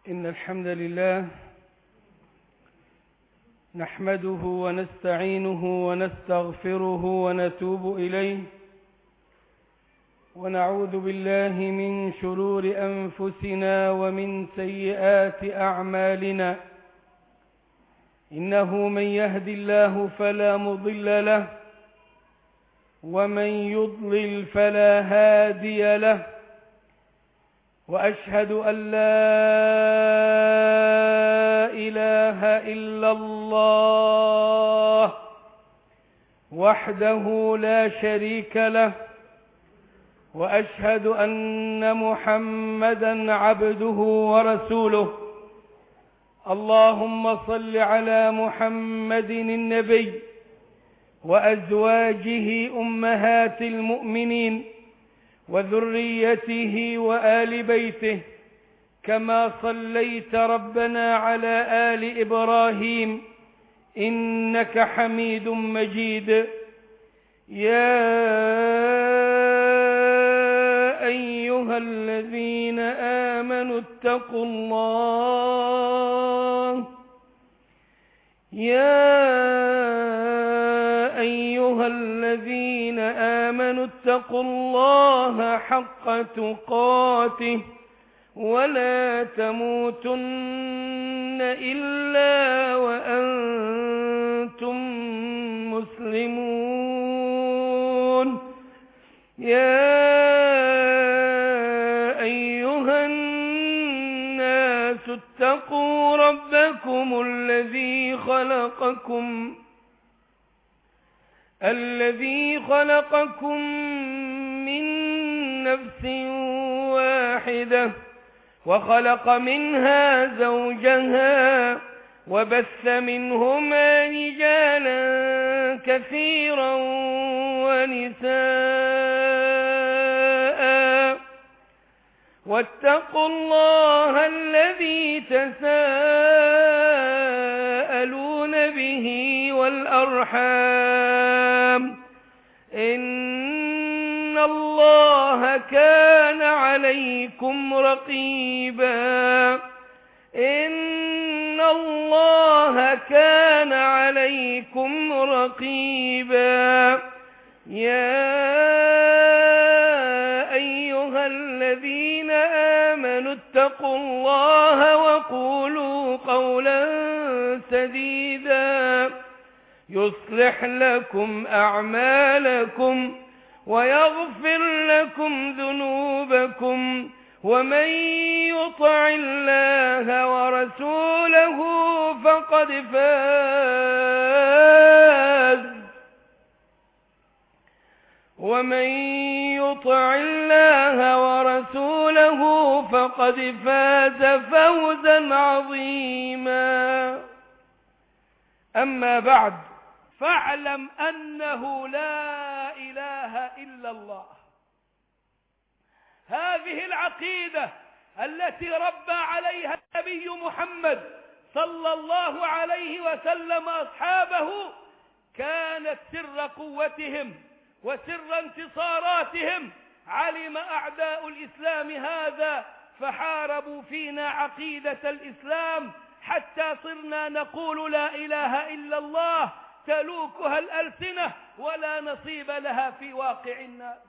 إن الحمد لله نحمده ونستعينه ونستغفره ونتوب إليه، ونعوذ بالله من شرور أنفسنا ومن سيئات أعمالنا. إنه من يهد الله فلا مضل له، ومن يضلل فلا هادي له، وأشهد أن لا إله إلا الله وحده لا شريك له، وأشهد أن محمدًا عبده ورسوله. اللهم صل على محمد النبي وأزواجه أمهات المؤمنين وذريته وآل بيته، كما صليت ربنا على آل إبراهيم إنك حميد مجيد. يا أيها الذين آمنوا اتقوا الله، اتقوا الله حق تقاته ولا تموتن إلا وأنتم مسلمون. يا أيها الناس اتقوا ربكم الذي خلقكم من نفس واحدة، وخلق منها زوجها، وبث منهما رجالا كثيرا ونساء، واتقوا الله الذي تساءلون به والأرحام، إن الله كان عليكم رقيبا. يا أيها الذين آمنوا اتقوا الله وقولوا قولا سديدا يصلح لكم أعمالكم ويغفر لكم ذنوبكم، ومن يطع الله ورسوله فقد فاز فوزا عظيما. أما بعد، فاعلم أنه لا إله إلا الله. هذه العقيدة التي ربى عليها النبي محمد صلى الله عليه وسلم أصحابه كانت سر قوتهم وسر انتصاراتهم. علم أعداء الإسلام هذا فحاربوا فينا عقيدة الإسلام حتى صرنا نقول لا إله إلا الله تلوكها الألسنة ولا نصيب لها في واقع الناس.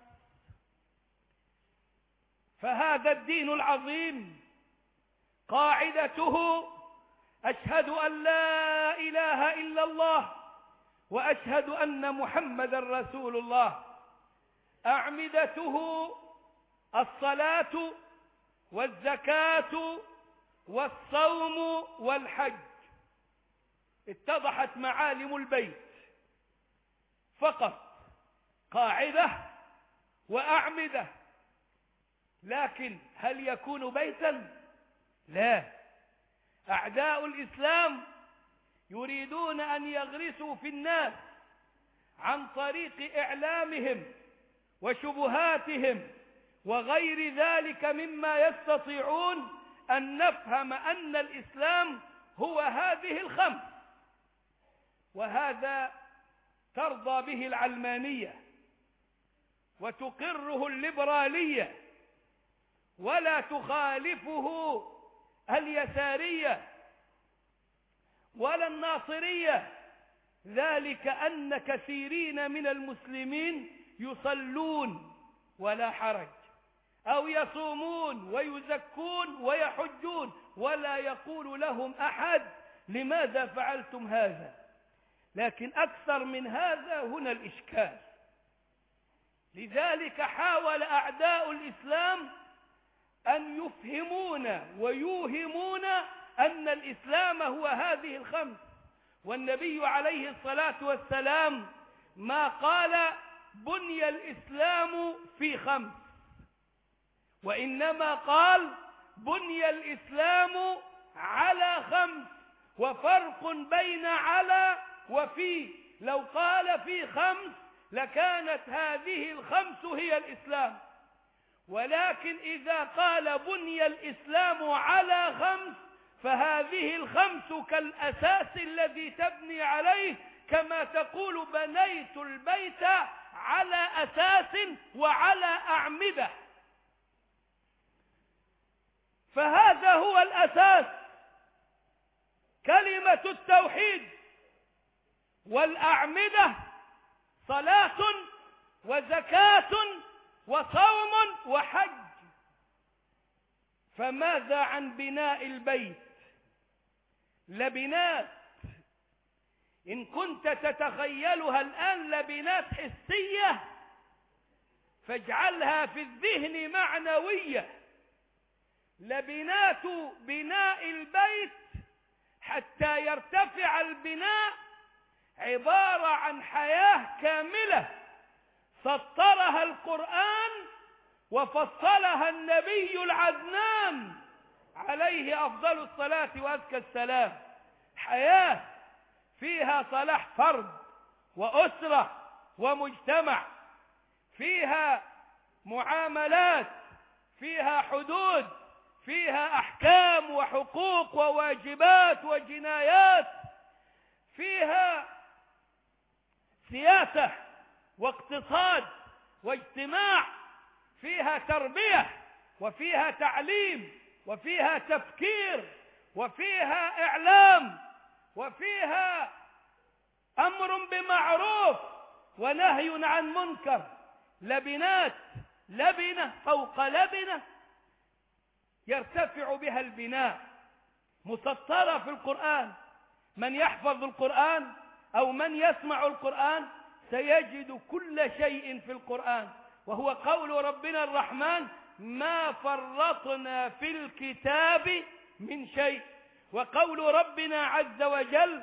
فهذا الدين العظيم قاعدته أشهد أن لا إله إلا الله وأشهد أن محمدا رسول الله. أعمدته الصلاة والزكاة والصوم والحج. اتضحت معالم البيت فقط، قاعدة وأعمدة. لكن هل يكون بيتا؟ لا. أعداء الإسلام يريدون أن يغرسوا في الناس عن طريق إعلامهم وشبهاتهم وغير ذلك مما يستطيعون أن نفهم أن الإسلام هو هذه الخمس، وهذا ترضى به العلمانية وتقره الليبرالية، ولا تخالفه اليسارية ولا الناصرية، ذلك أن كثيرين من المسلمين يصلون ولا حرج، أو يصومون ويزكون ويحجون، ولا يقول لهم أحد لماذا فعلتم هذا. لكن أكثر من هذا هنا الإشكال. لذلك حاول أعداء الإسلام أن يفهمون ويوهمون أن الإسلام هو هذه الخمس، والنبي عليه الصلاة والسلام ما قال بني الإسلام في خمس، وإنما قال بني الإسلام على خمس، وفرق بين على وفي. لو قال في خمس لكانت هذه الخمس هي الإسلام، ولكن إذا قال بني الإسلام على خمس فهذه الخمس كالأساس الذي تبني عليه، كما تقول بنيت البيت على أساس وعلى أعمدة. فهذا هو الأساس، كلمة التوحيد، والأعمدة صلاة وزكاة وصوم وحج. فماذا عن بناء البيت؟ لبنات إن كنت تتخيلها الآن لبنات حسية فاجعلها في الذهن معنوية. لبنات بناء البيت حتى يرتفع البناء عبارة عن حياة كاملة سطرها القرآن وفصلها النبي العدنان عليه أفضل الصلاة وأزكى السلام. حياة فيها صلاح فرد وأسرة ومجتمع، فيها معاملات، فيها حدود، فيها أحكام وحقوق وواجبات وجنايات، فيها سياسة واقتصاد واجتماع، فيها تربية وفيها تعليم وفيها تفكير وفيها إعلام وفيها أمر بمعروف ونهي عن منكر. لبنات، لبنة فوق لبنة يرتفع بها البناء، مسطرة في القرآن. من يحفظ القرآن أو من يسمع القرآن سيجد كل شيء في القرآن، وهو قول ربنا الرحمن ما فرطنا في الكتاب من شيء، وقول ربنا عز وجل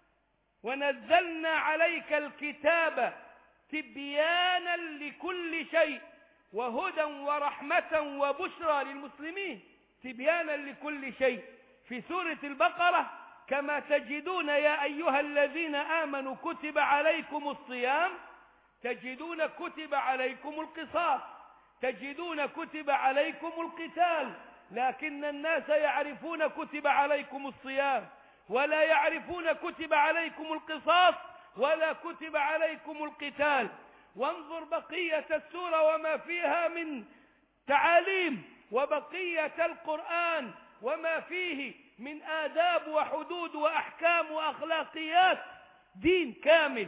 ونزلنا عليك الكتاب تبيانا لكل شيء وهدى ورحمة وبشرى للمسلمين. تبيانا لكل شيء. في سورة البقرة كما تجدون يا أيها الذين آمنوا كتب عليكم الصيام، تجدون كتب عليكم القصاص، تجدون كتب عليكم القتال، لكن الناس يعرفون كتب عليكم الصيام ولا يعرفون كتب عليكم القصاص ولا كتب عليكم القتال. وانظر بقية السورة وما فيها من تعاليم، وبقية القرآن وما فيه من آداب وحدود وأحكام وأخلاقيات. دين كامل.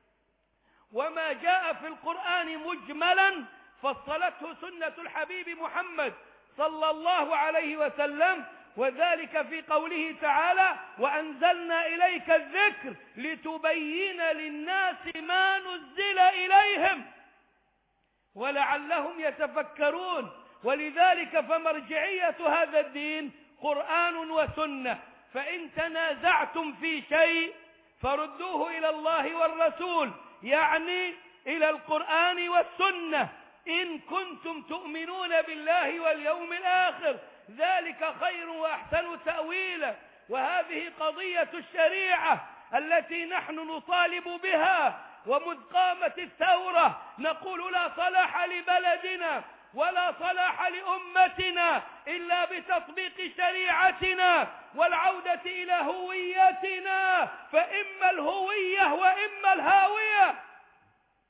وما جاء في القرآن مجملا فصلته سنة الحبيب محمد صلى الله عليه وسلم، وذلك في قوله تعالى وأنزلنا إليك الذكر لتبين للناس ما نزل إليهم ولعلهم يتفكرون. ولذلك فمرجعية هذا الدين قرآن وسنة، فإن تنازعتم في شيء فردوه إلى الله والرسول، يعني إلى القرآن والسنة، إن كنتم تؤمنون بالله واليوم الآخر، ذلك خير وأحسن تأويلا. وهذه قضية الشريعة التي نحن نطالب بها، ومذ قامت الثورة نقول لا صلاح لبلدنا ولا صلاح لأمتنا إلا بتطبيق شريعتنا والعودة إلى هويتنا، فإما الهوية وإما الهاوية،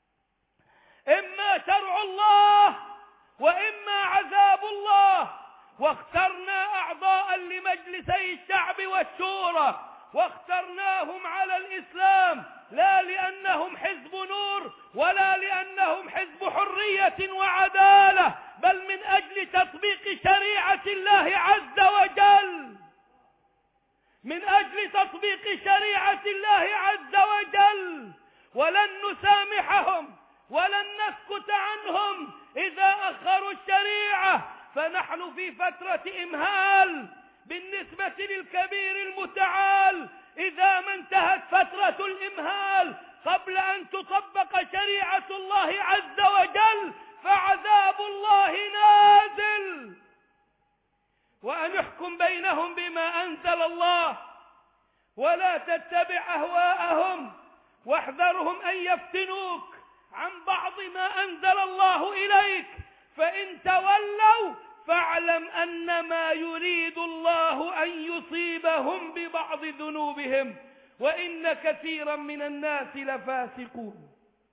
إما شرع الله وإما عذاب الله، واخترنا أعضاء لمجلسي الشعب والشورى واخترناهم على الإسلام، لا لأنهم حزب نور ولا لأنهم حزب حرية وعدالة، بل من أجل تطبيق شريعة الله عز وجل، من أجل تطبيق شريعة الله عز وجل. ولن نسامحهم ولن نسكت عنهم إذا أخروا الشريعة، فنحن في فترة إمهال بالنسبة للكبير المتعال. إذا ما انتهت فترة الإمهال قبل أن تطبق شريعة الله عز وجل فعذاب الله نازل. وأن يحكم بينهم بما أنزل الله ولا تتبع أهواءهم واحذرهم أن يفتنوك عن بعض ما أنزل الله إليك، فإن تولوا فاعلم أنما يريد الله أن يصيبهم ببعض ذنوبهم وإن كثيرا من الناس لفاسقون.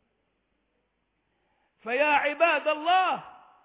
فيا عباد الله،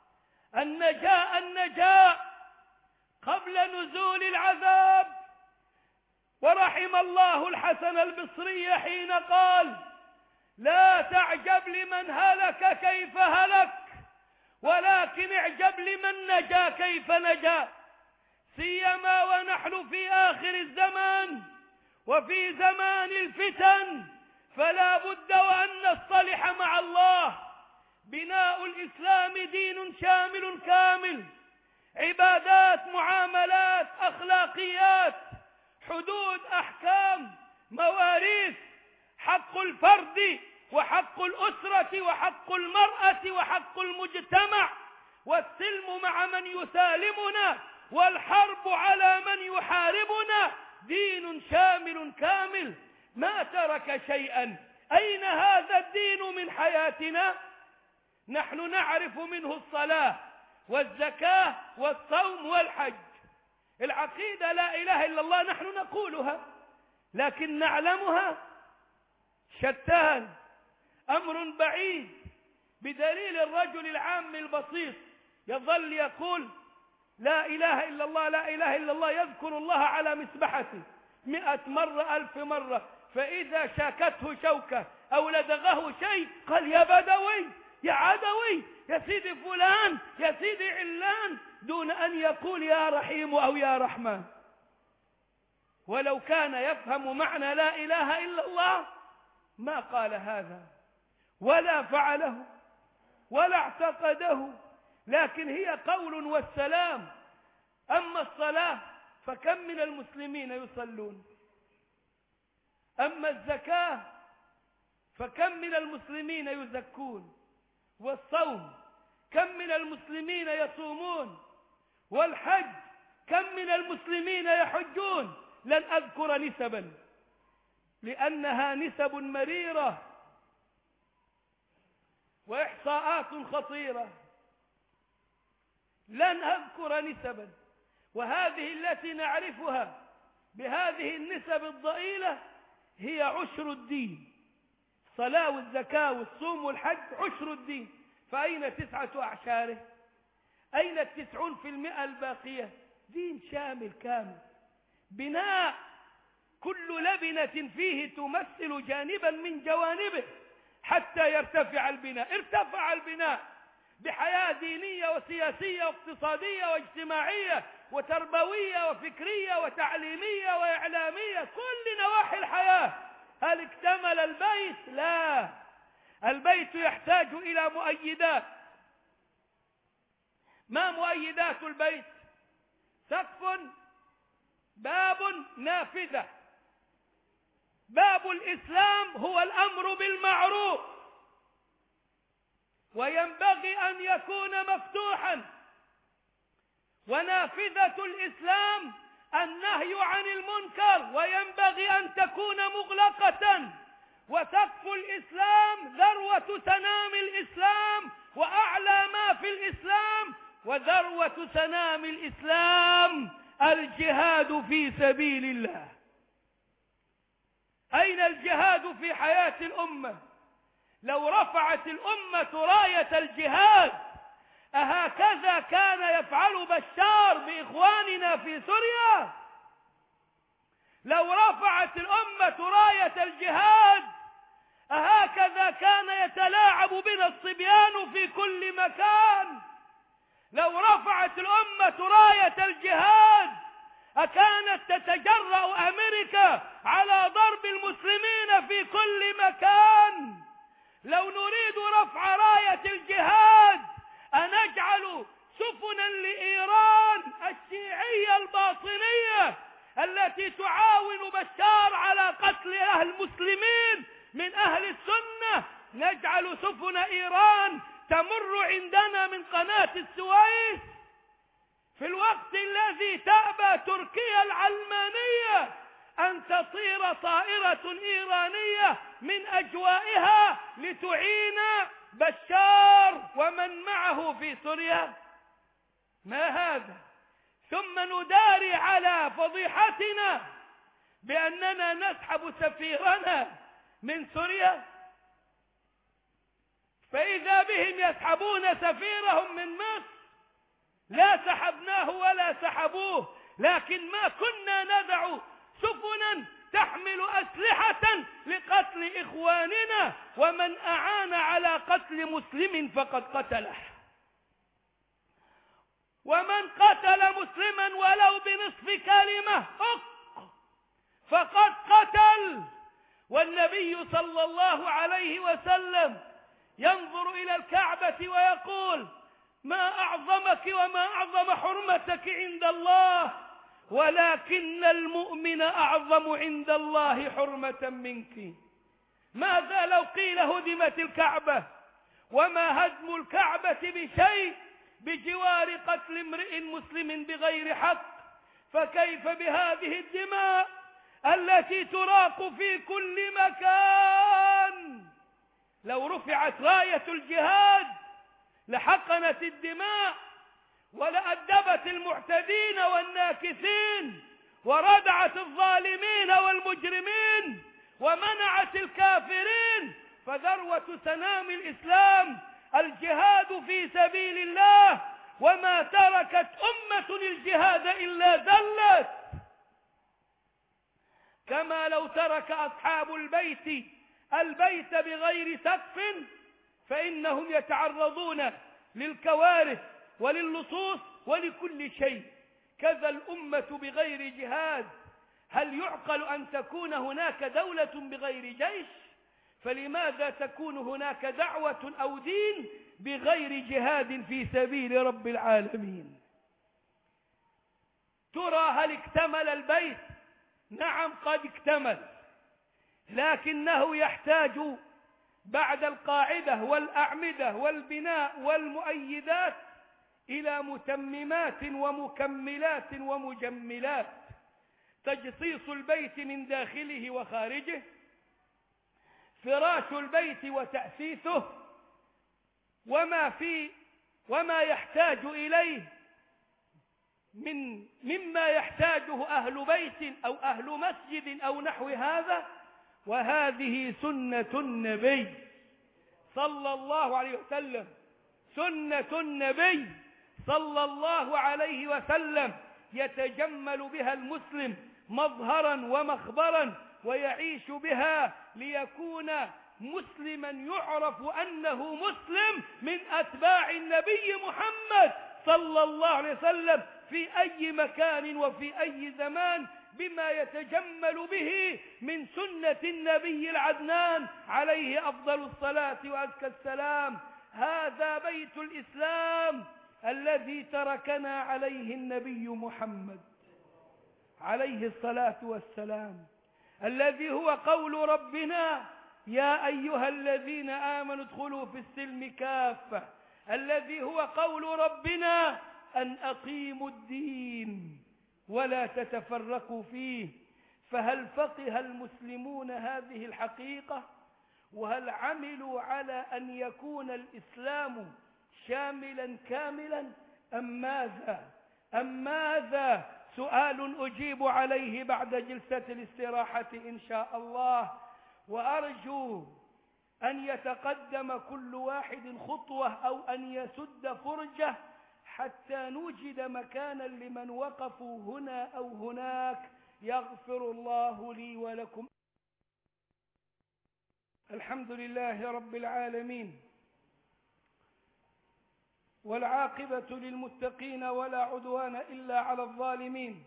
النجاء قبل نزول العذاب. ورحم الله الحسن البصري حين قال: لا تعجب لمن هلك كيف هلك، ولكن اعجب لمن نجا كيف نجا. سيما ونحن في آخر الزمان وفي زمان الفتن، فلا بد وأن نصطلح مع الله. بناء الإسلام دين شامل كامل، عبادات، معاملات، أخلاقيات، حدود، أحكام، مواريث، حق الفرد وحق الأسرة وحق المرأة وحق المجتمع، والسلم مع من يسالمنا والحرب على من يحاربنا. دين شامل كامل ما ترك شيئا. أين هذا الدين من حياتنا؟ نحن نعرف منه الصلاة والزكاة والصوم والحج. العقيدة لا إله إلا الله نحن نقولها لكن نعلمها شتان، أمر بعيد، بدليل الرجل العام البسيط يظل يقول لا إله إلا الله لا إله إلا الله، يذكر الله على مسبحته 100 مرة 1000 مرة، فإذا شاكته شوكة أو لدغه شيء قال يا بدوي يا عدوي يا سيدي فلان يا سيدي علان، دون أن يقول يا رحيم أو يا رحمن. ولو كان يفهم معنى لا إله إلا الله ما قال هذا ولا فعله ولا اعتقده، لكن هي قول والسلام. أما الصلاة فكم من المسلمين يصلون؟ أما الزكاة فكم من المسلمين يزكون؟ والصوم كم من المسلمين يصومون؟ والحج كم من المسلمين يحجون؟ لن أذكر نسبا لأنها نسب مريرة وإحصاءات خطيرة، لن أذكر نسبا، وهذه التي نعرفها بهذه النسب الضئيلة هي عشر الدين. الصلاة والزكاة والصوم والحج عشر الدين، فأين 9 أعشاره؟ أين 90% الباقية؟ دين شامل كامل، بناء كل لبنة فيه تمثل جانبا من جوانبه حتى يرتفع البناء. ارتفع البناء بحياة دينية وسياسية واقتصادية واجتماعية وتربوية وفكرية وتعليمية وإعلامية، كل نواحي الحياة. هل اكتمل البيت؟ لا، البيت يحتاج إلى مؤيدات. ما مؤيدات البيت؟ سقف، باب، نافذة. باب الإسلام هو الأمر بالمعروف، وينبغي أن يكون مفتوحا، ونافذة الإسلام النهي عن المنكر، وينبغي أن تكون مغلقة. وسقف الإسلام ذروة سنام الإسلام وأعلى ما في الإسلام، وذروة سنام الإسلام الجهاد في سبيل الله. أين الجهاد في حياة الأمة؟ لو رفعت الأمة راية الجهاد أهكذا كان يفعل بشار بإخواننا في سوريا؟ لو رفعت الأمة راية الجهاد أهكذا كان يتلاعب بنا الصبيان في كل مكان؟ لو رفعت الأمة راية الجهاد أكانت تتجرأ أمريكا على ضرب المسلمين في كل مكان؟ لو نريد رفع راية الجهاد أنجعل سفنا لإيران الشيعية الباطنية التي تعاون بشار على قتل أهل المسلمين من أهل السنة، نجعل سفن إيران تمر عندنا من قناة السويس في الوقت الذي تأبى تركيا العلمانية أن تطير طائرة إيرانية من أجوائها لتعين بشار ومن معه في سوريا؟ ما هذا؟ ثم نداري على فضيحتنا بأننا نسحب سفيرنا من سوريا، فإذا بهم يسحبون سفيرهم من مصر. لا سحبناه ولا سحبوه، لكن ما كنا ندع سفنا تحمل أسلحة لقتل إخواننا، ومن أعان على قتل مسلم فقد قتله، ومن قتل مسلما ولو بنصف كلمة فقد قتل. والنبي صلى الله عليه وسلم ينظر إلى الكعبة ويقول: ما أعظمك وما أعظم حرمتك عند الله، ولكن المؤمن أعظم عند الله حرمة منك. ماذا لو قيل هدمت الكعبة؟ وما هدم الكعبة بشيء بجوار قتل امرئ مسلم بغير حق، فكيف بهذه الدماء التي تراق في كل مكان؟ لو رفعت راية الجهاد لحقنت الدماء ولأدبت المعتدين والناكثين وردعت الظالمين والمجرمين ومنعت الكافرين. فذروة سنام الإسلام الجهاد في سبيل الله، وما تركت أمة الجهاد إلا ذلت. كما لو ترك أصحاب البيت بغير سقف فإنهم يتعرضون للكوارث وللصوص ولكل شيء، كذا الأمة بغير جهاد. هل يعقل أن تكون هناك دولة بغير جيش؟ فلماذا تكون هناك دعوة أو دين بغير جهاد في سبيل رب العالمين؟ ترى هل اكتمل البيت؟ نعم قد اكتمل، لكنه يحتاج بعد القاعدة والأعمدة والبناء والمؤيدات إلى متممات ومكملات ومجملات. تجصيص البيت من داخله وخارجه، فراش البيت وتأسيسه، وما يحتاج إليه مما يحتاجه أهل بيت أو أهل مسجد أو نحو هذا. وهذه سنة النبي صلى الله عليه وسلم، سنة النبي صلى الله عليه وسلم يتجمل بها المسلم مظهرا ومخبرا ويعيش بها ليكون مسلما يعرف أنه مسلم من أتباع النبي محمد صلى الله عليه وسلم في أي مكان وفي أي زمان، بما يتجمل به من سنة النبي العدنان عليه أفضل الصلاة وأزكى السلام. هذا بيت الإسلام الذي تركنا عليه النبي محمد عليه الصلاة والسلام، الذي هو قول ربنا: يا أيها الذين آمنوا ادخلوا في السلم كافة، الذي هو قول ربنا: أن أقيموا الدين ولا تتفرقوا فيه. فهل فقه المسلمون هذه الحقيقة؟ وهل عملوا على أن يكون الإسلام شاملا كاملا أم ماذا؟ سؤال أجيب عليه بعد جلسة الاستراحة إن شاء الله. وأرجو أن يتقدم كل واحد خطوة أو أن يسد فرجة حتى نوجد مكانا لمن وقفوا هنا أو هناك. يغفر الله لي ولكم. الحمد لله رب العالمين، والعاقبة للمتقين ولا عدوان إلا على الظالمين،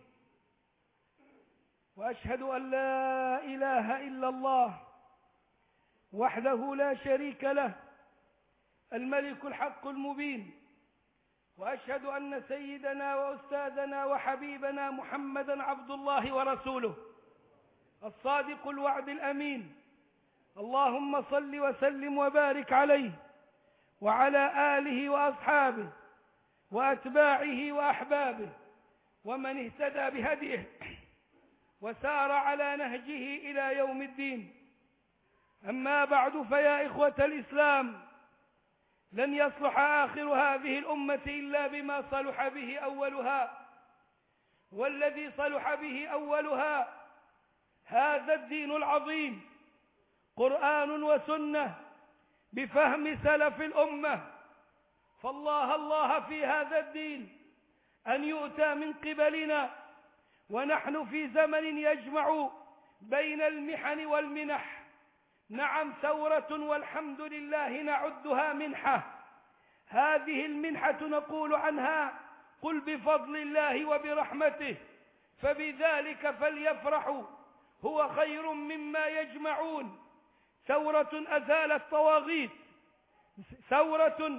وأشهد أن لا إله إلا الله وحده لا شريك له الملك الحق المبين، وأشهد أن سيدنا وأستاذنا وحبيبنا محمدا عبد الله ورسوله الصادق الوعد الأمين. اللهم صل وسلم وبارك عليه وعلى آله وأصحابه وأتباعه وأحبابه ومن اهتدى بهديه وسار على نهجه إلى يوم الدين. أما بعد، فيا إخوة الإسلام، لن يصلح آخر هذه الأمة إلا بما صلح به أولها، والذي صلح به أولها هذا الدين العظيم، قرآن وسنة بفهم سلف الأمة. فالله الله في هذا الدين أن يؤتى من قبلنا، ونحن في زمن يجمع بين المحن والمنح. نعم، ثورة والحمد لله نعدها منحة. هذه المنحة نقول عنها: قل بفضل الله وبرحمته فبذلك فليفرحوا هو خير مما يجمعون. ثورة أزالت طواغيت، ثورة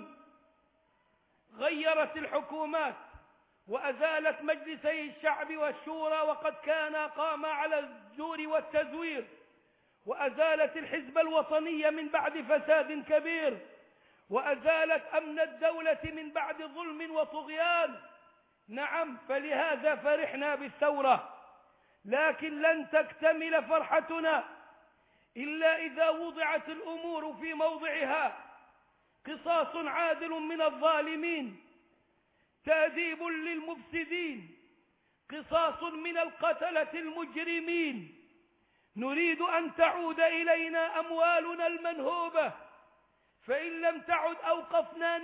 غيرت الحكومات وأزالت مجلسي الشعب والشورى وقد كان قام على الزور والتزوير، وأزالت الحزب الوطني من بعد فساد كبير، وأزالت أمن الدولة من بعد ظلم وطغيان. نعم، فلهذا فرحنا بالثورة، لكن لن تكتمل فرحتنا إلا إذا وضعت الأمور في موضعها. قصاص عادل من الظالمين، تأديب للمفسدين، قصاص من القتلة المجرمين. نريد أن تعود إلينا أموالنا المنهوبة، فإن لم تعد أوقفنا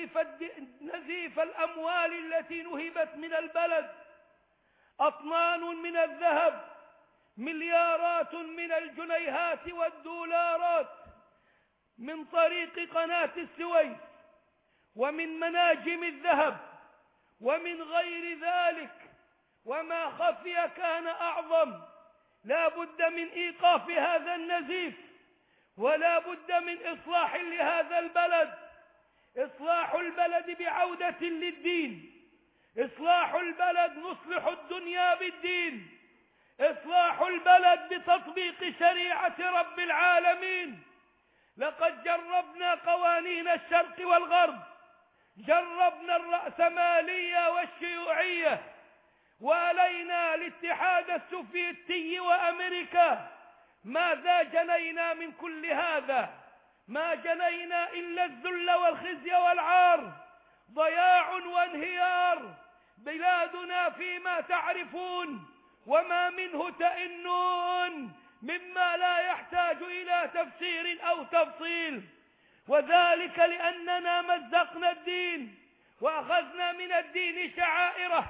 نزيف الأموال التي نهبت من البلد. أطنان من الذهب، مليارات من الجنيهات والدولارات من طريق قناة السويس ومن مناجم الذهب ومن غير ذلك، وما خفي كان أعظم. لا بد من إيقاف هذا النزيف، ولا بد من إصلاح لهذا البلد. إصلاح البلد بعودة للدين، إصلاح البلد نصلح الدنيا بالدين، إصلاح البلد بتطبيق شريعة رب العالمين. لقد جربنا قوانين الشرق والغرب، جربنا الرأسمالية والشيوعية، وألينا الاتحاد السوفيتي وأمريكا. ماذا جنينا من كل هذا؟ ما جنينا إلا الذل والخزي والعار، ضياع وانهيار. بلادنا فيما تعرفون وما منه تئنون، مما لا يحتاج إلى تفسير أو تفصيل، وذلك لأننا مزقنا الدين وأخذنا من الدين شعائره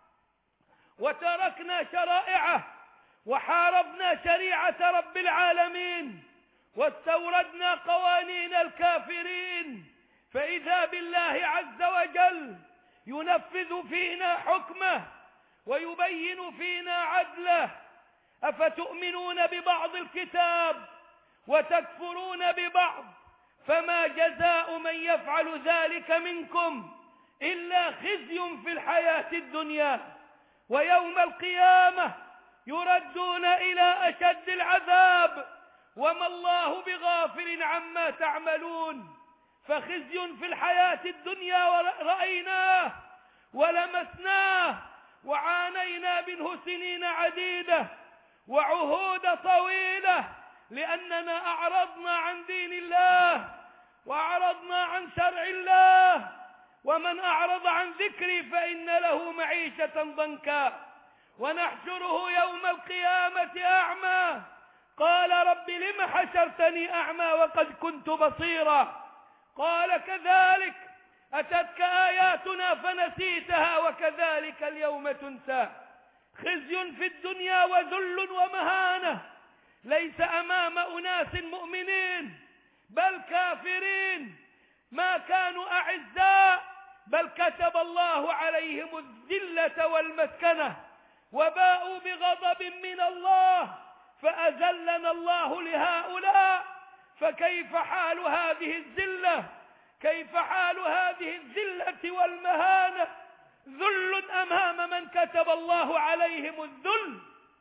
وتركنا شرائعه، وحاربنا شريعة رب العالمين، واستوردنا قوانين الكافرين. فإذا بالله عز وجل ينفذ فينا حكمه ويبين فينا عدله. أفتؤمنون ببعض الكتاب وتكفرون ببعض؟ فما جزاء من يفعل ذلك منكم إلا خزي في الحياة الدنيا، ويوم القيامة يردون إلى أشد العذاب، وما الله بغافل عما تعملون. فخزي في الحياة الدنيا رأيناه ولمسناه وعانينا منه سنين عديدة وعهود طويلة، لأننا أعرضنا عن دين الله وأعرضنا عن شرع الله. ومن أعرض عن ذكري فإن له معيشة ضنكا ونحشره يوم القيامة أعمى قال رب لم حشرتني أعمى وقد كنت بصيرا. قال كذلك أتتك آياتنا فنسيتها وكذلك اليوم تنسى. خزي في الدنيا وذل ومهانة ليس أمام أناس مؤمنين بل كافرين ما كانوا أعزاء، بل كتب الله عليهم الذلة والمسكنة وباءوا بغضب من الله فأذلنا الله لهؤلاء. فكيف حال هذه الذلة؟ كيف حال هذه الذلة والمهانة؟ ذل أمام من كتب الله عليهم الذل.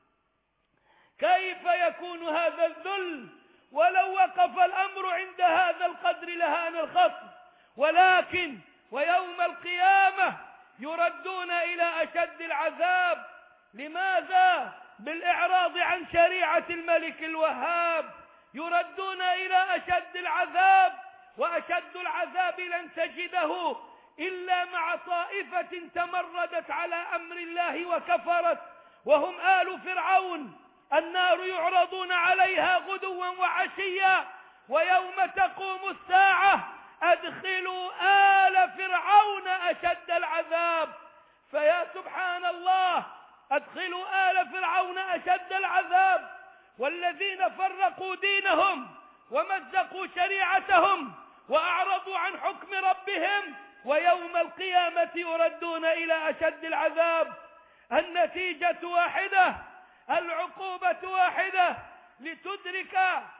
كيف يكون هذا الذل؟ ولو وقف الأمر عند هذا القدر لهان الخصم، ولكن ويوم القيامة يردون إلى أشد العذاب. لماذا؟ بالإعراض عن شريعة الملك الوهاب يردون إلى أشد العذاب، وأشد العذاب لن تجده إلا مع طائفة تمردت على أمر الله وكفرت، وهم آل فرعون. النار يعرضون عليها غدوا وعشيا، ويوم تقوم الساعة أدخلوا آل فرعون أشد العذاب. فيا سبحان الله، أدخلوا آل فرعون أشد العذاب، والذين فرقوا دينهم ومزقوا شريعتهم وأعرضوا عن حكم ربهم ويوم القيامة يردون إلى أشد العذاب. النتيجة واحدة، العقوبة واحدة، لتدرك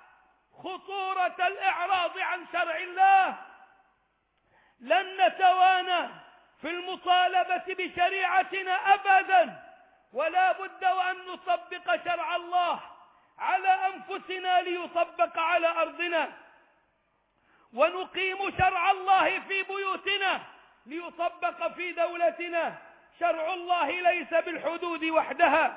خطورة الإعراض عن شرع الله. لن نتوانى في المطالبة بشريعتنا أبدا، ولا بد وأن نطبق شرع الله على أنفسنا ليطبق على أرضنا، ونقيم شرع الله في بيوتنا ليطبق في دولتنا. شرع الله ليس بالحدود وحدها،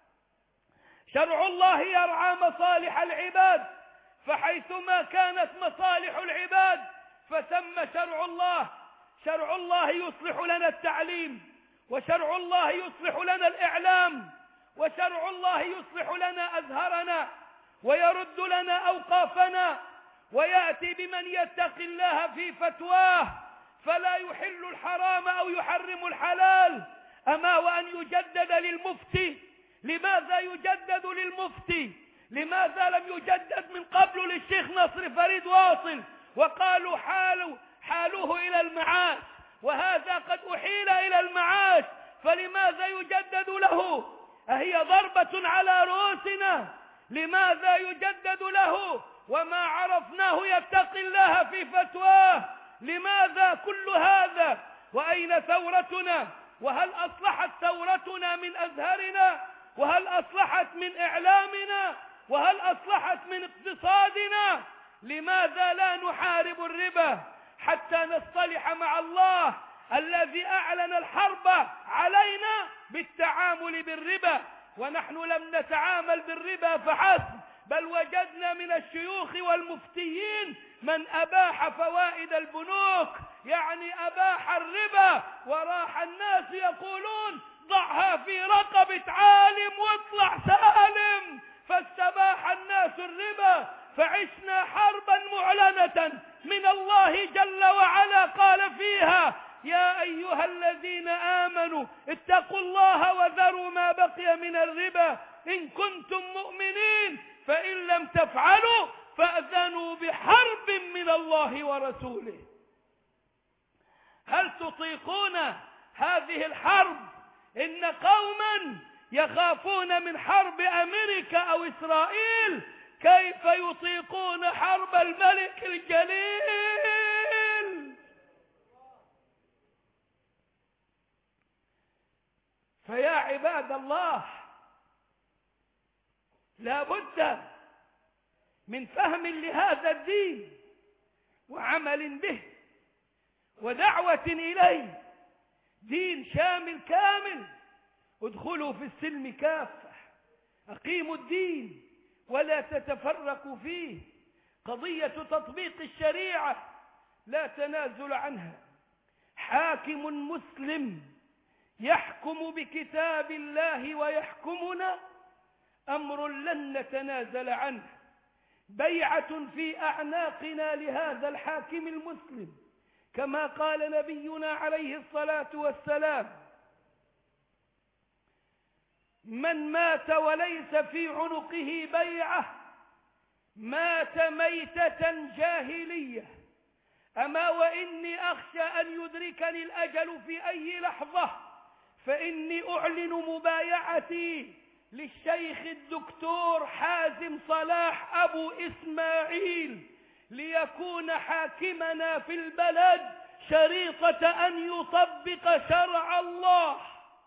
شرع الله يرعى مصالح العباد، فحيثما كانت مصالح العباد فثم شرع الله. شرع الله يصلح لنا التعليم، وشرع الله يصلح لنا الإعلام، وشرع الله يصلح لنا أزهرنا ويرد لنا أوقافنا، ويأتي بمن يتقي الله في فتواه فلا يحل الحرام أو يحرم الحلال. أما وأن يجدد للمفتي. لماذا يجدد للمفتي؟ لماذا لم يجدد من قبل للشيخ نصر فريد واصل وقالوا حالوه إلى المعاش، وهذا قد أحيل إلى المعاش، فلماذا يجدد له؟ أهي ضربة على رؤوسنا؟ لماذا يجدد له وما عرفناه يتقي الله في فتواه؟ لماذا كل هذا؟ وأين ثورتنا؟ وهل أصلحت ثورتنا من أزهرنا؟ وهل أصلحت من إعلامنا؟ وهل أصلحت من اقتصادنا؟ لماذا لا نحارب الربا حتى نصطلح مع الله الذي أعلن الحرب علينا بالتعامل بالربا؟ ونحن لم نتعامل بالربا فحسب، بل وجدنا من الشيوخ والمفتيين من أباح فوائد البنوك، يعني أباح الربا، وراح الناس يقولون ضعها في رقبة عالم واطلع سالم، فاستباح الناس الربا، فعشنا حربا معلنة من الله جل وعلا قال فيها: يا أيها الذين آمنوا اتقوا الله وذروا ما بقي من الربا إن كنتم مؤمنين، فإن لم تفعلوا فأذنوا بحرب من الله ورسوله. هل تطيقون هذه الحرب؟ إن قوما يخافون من حرب أمريكا أو إسرائيل، كيف يطيقون حرب الملك الجليل؟ فيا عباد الله، لا بد من فهم لهذا الدين وعمل به ودعوة إليه. دين شامل كامل. ادخلوا في السلم كافة، أقيموا الدين ولا تتفرقوا فيه. قضية تطبيق الشريعة لا تنازل عنها. حاكم مسلم يحكم بكتاب الله ويحكمنا، أمر لن نتنازل عنه، بيعة في أعناقنا لهذا الحاكم المسلم، كما قال نبينا عليه الصلاة والسلام: من مات وليس في عنقه بيعة مات ميتة جاهلية. أما وإني أخشى أن يدركني الأجل في أي لحظة، فإني أعلن مبايعتي للشيخ الدكتور حازم صلاح أبو إسماعيل ليكون حاكمنا في البلد، شريطة أن يطبق شرع الله،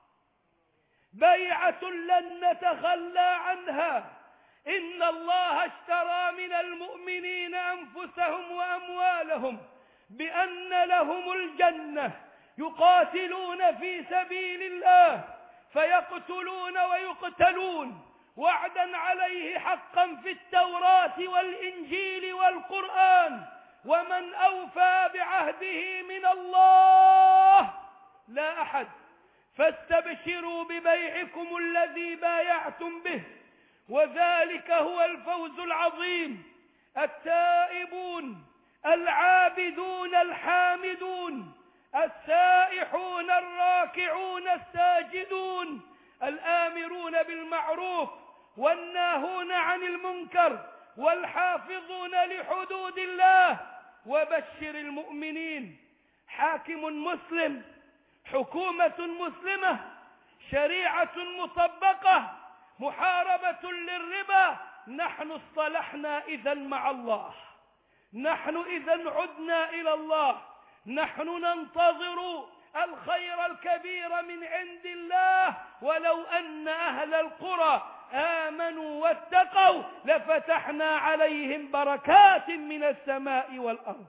بيعة لن نتخلى عنها. إن الله اشترى من المؤمنين أنفسهم وأموالهم بأن لهم الجنة، يقاتلون في سبيل الله فيقتلون ويقتلون، وعدا عليه حقا في التوراة والإنجيل والقرآن، ومن أوفى بعهده من الله لا أحد. فاستبشروا ببيعكم الذي بايعتم به، وذلك هو الفوز العظيم. التائبون العابدون الحامدون السائحون الراكعون الساجدون الآمرون بالمعروف والناهون عن المنكر والحافظون لحدود الله. وبشر المؤمنين. حاكم مسلم، حكومة مسلمة، شريعة مطبقة، محاربة للربا. نحن اصطلحنا إذن مع الله، نحن إذن عدنا إلى الله، نحن ننتظر الخير الكبير من عند الله. ولو أن أهل القرى آمنوا واتقوا لفتحنا عليهم بركات من السماء والأرض.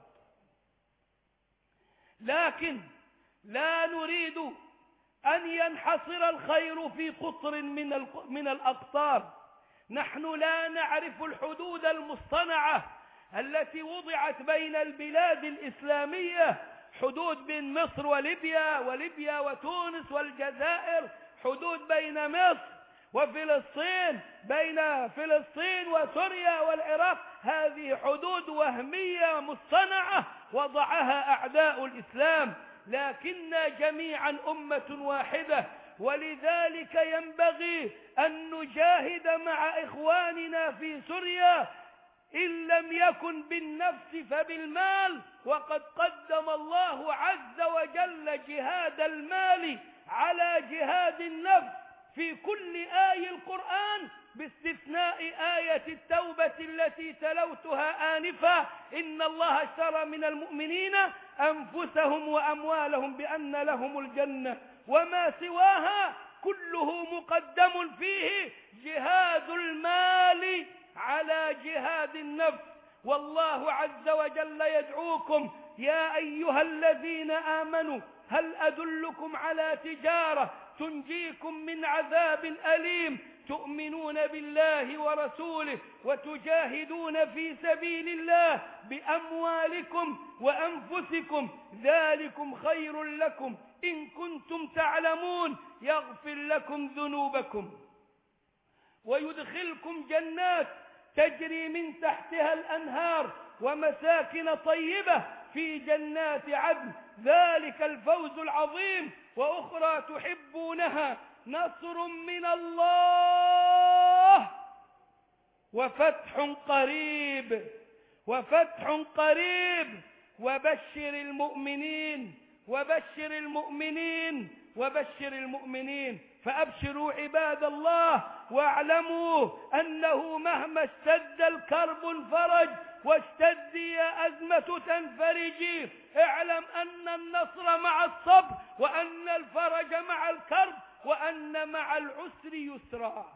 لكن لا نريد أن ينحصر الخير في قطر من الأقطار. نحن لا نعرف الحدود المصطنعة التي وضعت بين البلاد الإسلامية، حدود بين مصر وليبيا وتونس والجزائر، حدود بين مصر وفلسطين، بين فلسطين وسوريا والعراق. هذه حدود وهمية مصطنعة وضعها أعداء الإسلام، لكننا جميعا أمة واحدة، ولذلك ينبغي أن نجاهد مع إخواننا في سوريا، إن لم يكن بالنفس فبالمال. وقد قدم الله عز وجل جهاد المال على جهاد النفس في كل آية القرآن، باستثناء آية التوبة التي تلوتها آنفا: إن الله اشترى من المؤمنين أنفسهم وأموالهم بأن لهم الجنة. وما سواها كله مقدم فيه جهاد المال على جهاد النفس. والله عز وجل يدعوكم: يا أيها الذين آمنوا هل أدلكم على تجارة تنجيكم من عذاب أليم، تؤمنون بالله ورسوله وتجاهدون في سبيل الله بأموالكم وأنفسكم، ذلكم خير لكم إن كنتم تعلمون، يغفر لكم ذنوبكم ويدخلكم جنات تجري من تحتها الأنهار ومساكن طيبة في جنات عدن، ذلك الفوز العظيم. وأخرى تحبونها، نصر من الله وفتح قريب، وفتح قريب. وبشر المؤمنين، وبشر المؤمنين، وبشر المؤمنين. فأبشروا عباد الله، واعلموا أنه مهما اشتد الكرب انفرج، واشتدي أزمة تنفرجي. اعلم أن النصر مع الصبر، وأن الفرج مع الكرب، وأن مع العسر يسرا.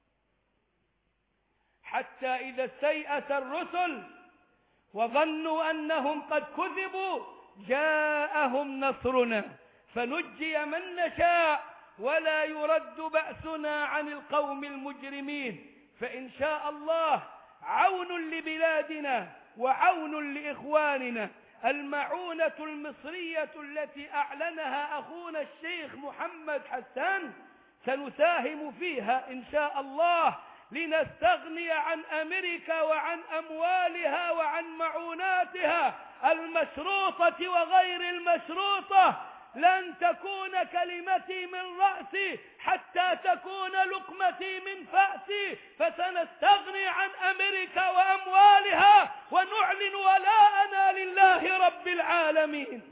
حتى إذا استيأس الرسل وظنوا أنهم قد كذبوا جاءهم نصرنا فنجي من نشاء ولا يرد بأسنا عن القوم المجرمين. فإن شاء الله عون لبلادنا وعون لإخواننا. المعونة المصرية التي أعلنها أخونا الشيخ محمد حسان سنساهم فيها إن شاء الله، لنستغني عن أمريكا وعن أموالها وعن معوناتها المشروطة وغير المشروطة. لن تكون كلمتي من رأسي حتى تكون لقمتي من فأسي، فسنستغني عن أمريكا وأموالها ونعلن ولاءنا لله رب العالمين.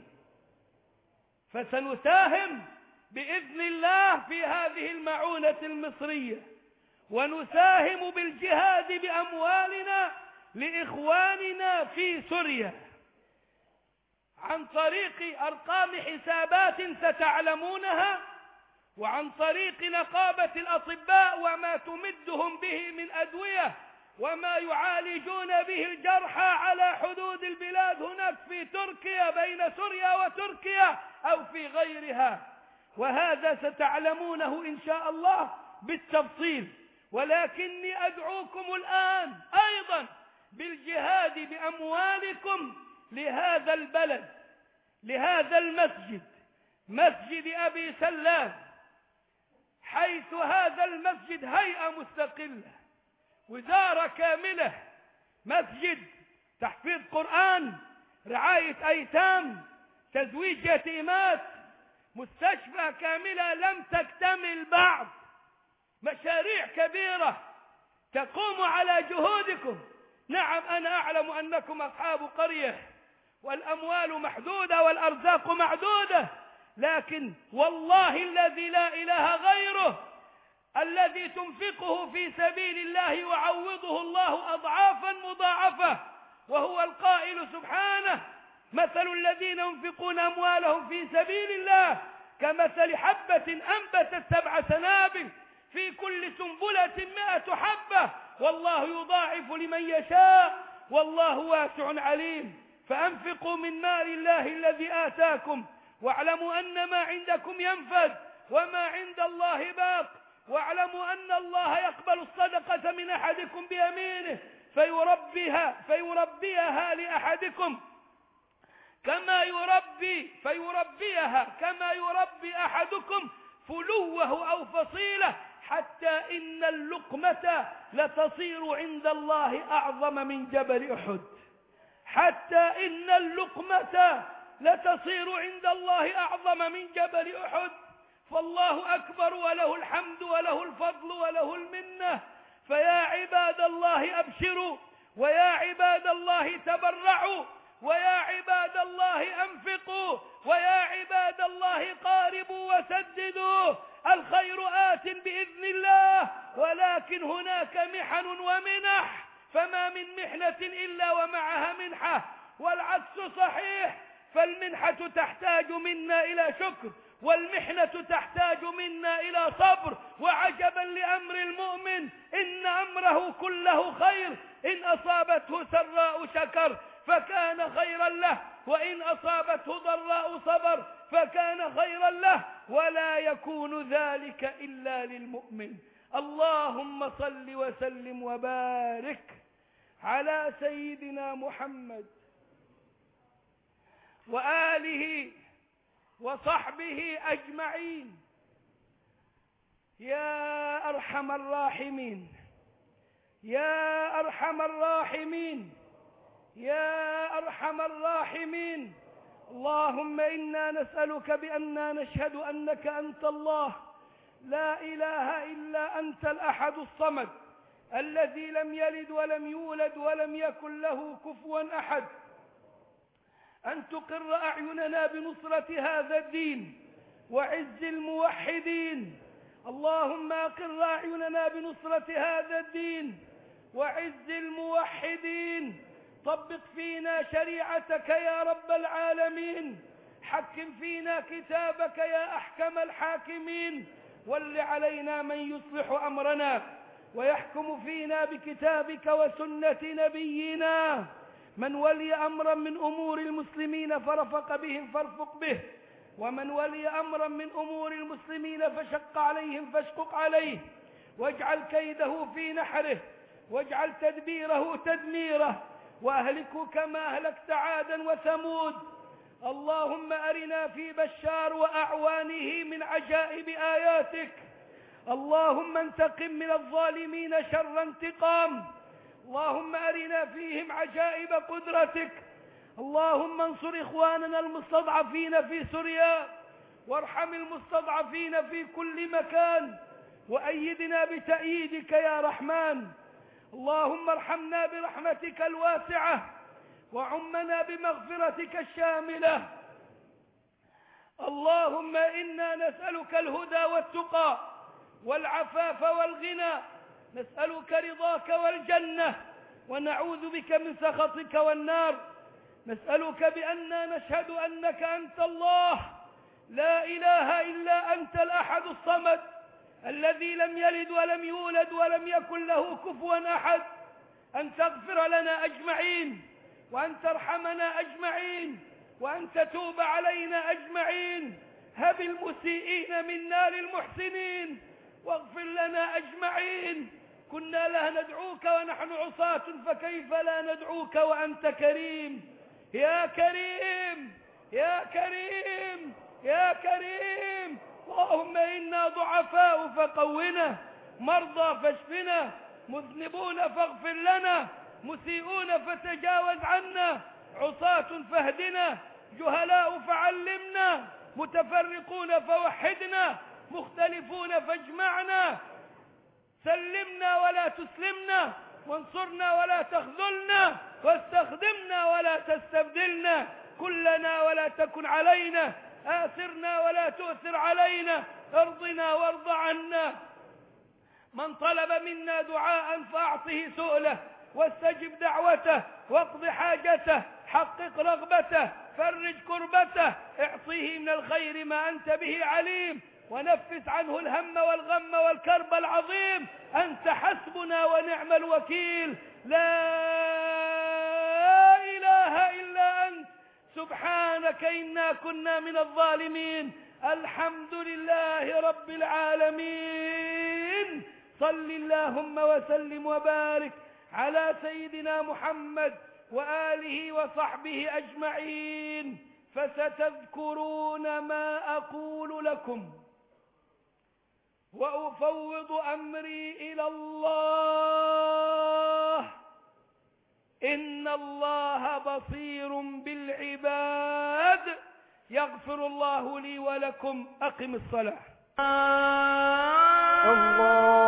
فسنساهم بإذن الله في هذه المعونة المصرية، ونساهم بالجهاد بأموالنا لإخواننا في سوريا عن طريق أرقام حسابات ستعلمونها، وعن طريق نقابة الأطباء وما تمدهم به من أدوية وما يعالجون به الجرحى على حدود البلاد هناك في تركيا بين سوريا وتركيا أو في غيرها. وهذا ستعلمونه إن شاء الله بالتفصيل. ولكني أدعوكم الآن أيضا بالجهاد بأموالكم لهذا البلد، لهذا المسجد، مسجد أبي سلام، حيث هذا المسجد هيئة مستقلة، وزارة كاملة، مسجد تحفيظ قرآن، رعاية أيتام، تزويج يتيمات، مستشفى كاملة لم تكتمل بعد، مشاريع كبيرة تقوم على جهودكم. نعم أنا أعلم أنكم أصحاب قرية والأموال محدودة والأرزاق معدودة، لكن والله الذي لا إله غيره الذي تنفقه في سبيل الله يعوضه الله أضعافا مضاعفة، وهو القائل سبحانه: مثل الذين ينفقون أموالهم في سبيل الله كمثل حبة أنبتت 7 سنابل في كل سنبلة 100 حبة والله يضاعف لمن يشاء والله واسع عليم. فأنفقوا من مال الله الذي آتاكم واعلموا أن ما عندكم ينفد وما عند الله باق، واعلموا أن الله يقبل الصدقة من أحدكم بيمينه فيربيها لأحدكم فيربيها كما يربي أحدكم فلوه أو فصيله، حتى إن اللقمة لتصير عند الله أعظم من جبل أحد، حتى إن اللقمة لتصير عند الله أعظم من جبل أحد. فالله أكبر وله الحمد وله الفضل وله المنة. فيا عباد الله أبشروا، ويا عباد الله تبرعوا، ويا عباد الله أنفقوا، ويا عباد الله قاربوا وسددوا. الخير آت بإذن الله، ولكن هناك محن ومنح، فما من محنة إلا ومعها منحة، والعكس صحيح. فالمنحة تحتاج منا إلى شكر، والمحنة تحتاج منا إلى صبر. وعجبا لأمر المؤمن إن أمره كله خير، إن أصابته سراء شكر فكان خيرا له، وإن أصابته ضراء صبر فكان خيرا له، ولا يكون ذلك إلا للمؤمن. اللهم صل وسلم وبارك على سيدنا محمد وآله وصحبه أجمعين. يا أرحم الراحمين، يا أرحم الراحمين، يا أرحم الراحمين. اللهم إنا نسألك بأننا نشهد أنك أنت الله لا إله إلا أنت الأحد الصمد الذي لم يلد ولم يولد ولم يكن له كفوا أحد، أن تقر أعيننا بنصرة هذا الدين وعز الموحدين. اللهم أقر أعيننا بنصرة هذا الدين وعز الموحدين. طبق فينا شريعتك يا رب العالمين، حكم فينا كتابك يا أحكم الحاكمين. ول علينا من يصلح أمرنا ويحكم فينا بكتابك وسنة نبينا. من ولي أمرا من أمور المسلمين فرفق بهم فارفق به، ومن ولي أمرا من أمور المسلمين فشق عليهم فاشقق عليه، واجعل كيده في نحره، واجعل تدبيره تدميره، وأهلكه كما أهلكت عادا وثمود. اللهم أرنا في بشار وأعوانه من عجائب آياتك. اللهم انتقم من الظالمين شر انتقام. اللهم أرنا فيهم عجائب قدرتك. اللهم انصر إخواننا المستضعفين في سوريا، وارحم المستضعفين في كل مكان، وأيدنا بتأييدك يا رحمن. اللهم ارحمنا برحمتك الواسعة، وعمنا بمغفرتك الشاملة. اللهم إنا نسألك الهدى والتقى والعفاف والغنى، نسألك رضاك والجنة، ونعوذ بك من سخطك والنار. نسألك بأننا نشهد أنك أنت الله، لا إله إلا أنت الأحد الصمد، الذي لم يلد ولم يولد ولم يكن له كفوا أحد، أن تغفر لنا أجمعين، وأن ترحمنا أجمعين، وأن تتوب علينا أجمعين. هب المسيئين منا للمحسنين، واغفر لنا أجمعين. كنا لا ندعوك ونحن عصاة، فكيف لا ندعوك وأنت كريم؟ يا كريم يا كريم يا كريم. اللهم إنا ضعفاء فقونا، مرضى فاشفنا، مذنبون فاغفر لنا، مسيئون فتجاوز عنا، عصاة فاهدنا، جهلاء فعلمنا، متفرقون فوحدنا، مختلفون فاجمعنا. سلمنا ولا تسلمنا، وانصرنا ولا تخذلنا، واستخدمنا ولا تستبدلنا، كلنا ولا تكن علينا، آثرنا ولا تؤثر علينا، ارضنا وارض عنا. من طلب منا دعاء فأعطه سؤله، واستجب دعوته، واقض حاجته، حقق رغبته، فرج كربته، اعطيه من الخير ما أنت به عليم، ونفس عنه الهم والغم والكرب العظيم. أنت حسبنا ونعم الوكيل، لا إله إلا أنت، سبحانك إنا كنا من الظالمين. الحمد لله رب العالمين. صل اللهم وسلم وبارك على سيدنا محمد وآله وصحبه أجمعين. فستذكرون ما أقول لكم، وأفوض أمري إلى الله، إن الله بصير بالعباد. يغفر الله لي ولكم. أقم الصلاة. الله